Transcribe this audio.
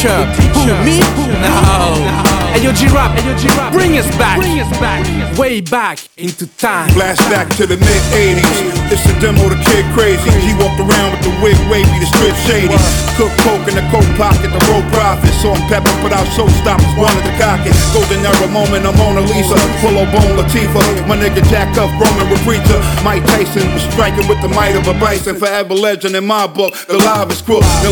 teacher. Who, me? No. Hey yo, G-Rap, bring us back. Way back into time. Flashback to the mid-80s. It's a demo to Kid Crazy. He walked around with the wig wavy, the strip shady. Cook coke in the coat pocket, the road profit. Saw him pepper, put out showstoppers, wanted to cock it. Golden era moment, I'm Mona Lisa. Pull bone Latifah. My nigga Jack Cuff, Roman with preacher. Mike Tyson was striking with the might of a bison. Forever legend in my book, the livest crook.